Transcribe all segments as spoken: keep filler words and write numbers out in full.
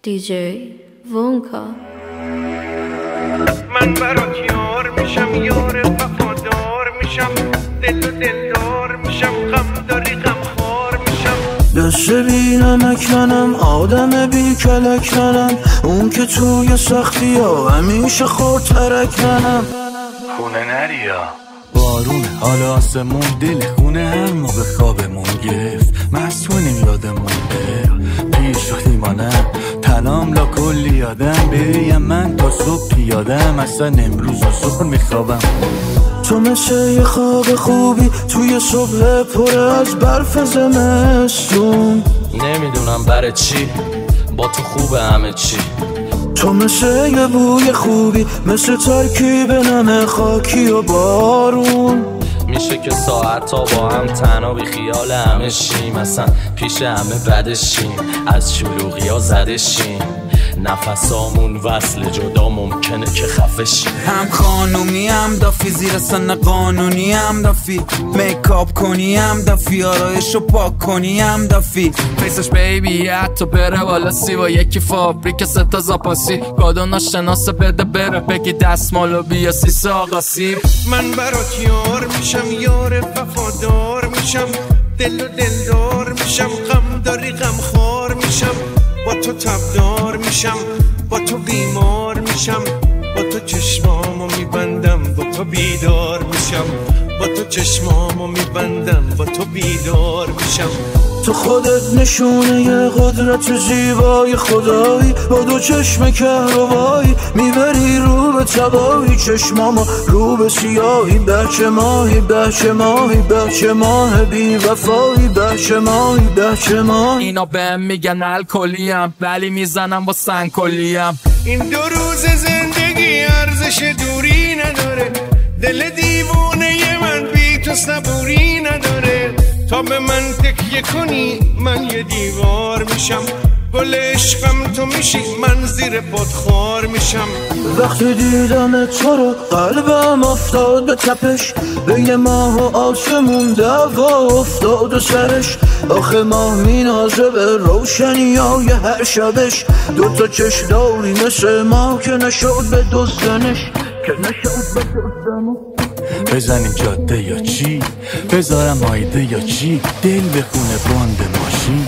دی جی وونکا. من برات یار میشم، یار وفادار میشم، دل و دلدار میشم، غم داری غم خوار میشم. دست بی نمک منم، آدم بی کلک منم، اون که توی سختی ها همیشه خورد ترک منم. خونه نریا بارون حالا آسمون دل خونه هر موقع خوابمون گرفت، مسئولیم یادمون بره پیش رو دیمانم تلام لا کلی آدم بریم من تا صبح پیادم، اصلا امروز و ظهر میخوابم. تو مثل یه خواب خوبی توی صبح پر از برف زمستون، نمیدونم برای چی با تو خوبه همه چی. تو مثل یه بوی خوبی، مثل ترکیب نم خاکی و بارون. میشه که ساعت تا با هم تنها بی خیال همه شیم، اصلا پیش همه بدشیم، از شلوغی ها زدشیم، نفسامون وصل جدا ممکنه که خفشیم. هم خانومی هم دافی، زیر سن قانونی هم دافی، میکاپ کنی هم دافی، آرایشو پاک کنی هم دافی. فیسش بیبی حتی بره بالا سی با یکی فابریک ستا زاپاسی، گادو ناشناسه بده بره بگی دستمالو بیا سی ساقا سیب. من برات یار میشم، یار وفادار میشم، دل و دلدار میشم، غم داری غم خوار میشم، با تو تبدار میشم، با تو بیمار میشم، با تو چشمامو میبندم، با تو بیدار میشم، با تو چشمامو میبندم، با تو بیدار میشم. تو خودت نشونه یه قدرت زیبای خدایی، با دو چشم کهربایی میبری رو به تبایی، چشمامو رو به سیاهی، بچه ماهی بچه ماهی بچه ماه بی وفایی، بچه ماهی بچه ماهی. اینا بهم میگن الکلیم ولی میزنم با سنگ کلیم. این دو روز زندگی ارزش دوری نداره، دل دیوونه من بی تو صبوری نداره. تا به من تکیه کنی من یه دیوار میشم، گل عشقم تو میشی من زیر پات خار میشم. وقتی دیدم تو رو قلبم افتاد به تپش، بین ماه و آسمون دعوا افتاد و سرش، آخه ماه مینازه به روشنی های هر شبش، دوتا چشم داری مثل ما که نشد به دزدنش، که نشد به دزدنش. بزنیم جاده یا چی، بذارم آیده یا چی، دل بخونه باند ماشین.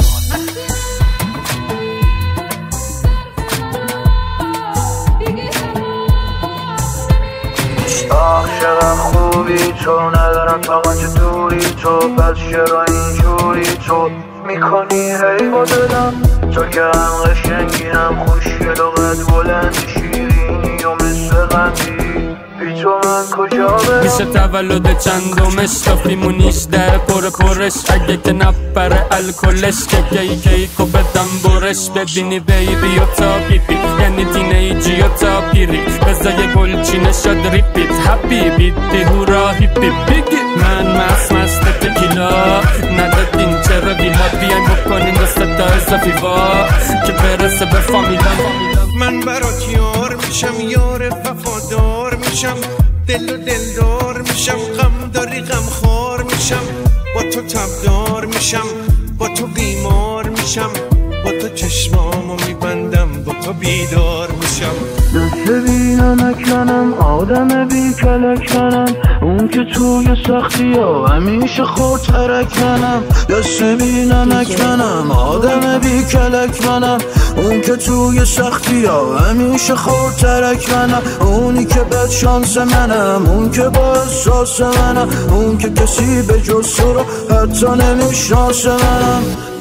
آخ چقدر خوبی تو، ندارم طاقت دوری تو، پس چرا اینجوری تو میکنی هی با دلم، تو که هم قشنگی هم خوشگل و قد بلند، شیرینی و مثل قندی، بی تو من کجا برم. میشه تولد چندمش تا فیمونیش در پر پرش، اگه که نپره الکلش که گی کیکو بدم برش. ببینی بیبی و تا بیبی یعنی تینیجی و تا پیری، بزا یه گلچینه شد ریپیت حبیبی دیهورا هیپی بگی. من مست مست تکیلا ندادین چرا بیمات بیایم بکنین دسته تا اضافی با که برسه به فامیلان. من برات یار میشم، یار وفادار میشم، دل و دلدار میشم، غم داری غم خوار میشم، با تو تبدار میشم، با تو بیمار میشم، با تو چشمامو میبندم، با تو بیدار میشم. دست بی نمک منم، آدم بی کلک منم، اون که توی سختی ها همیشه خورد ترک منم. دست بی نمک منم، آدم بی کلک منم، اون که توی سختی ها همیشه خورد ترک منم، اونی که بد شانس منم، اون که با احساس منم، اون که کسی به جز تو رو حتی نمیشناس منم.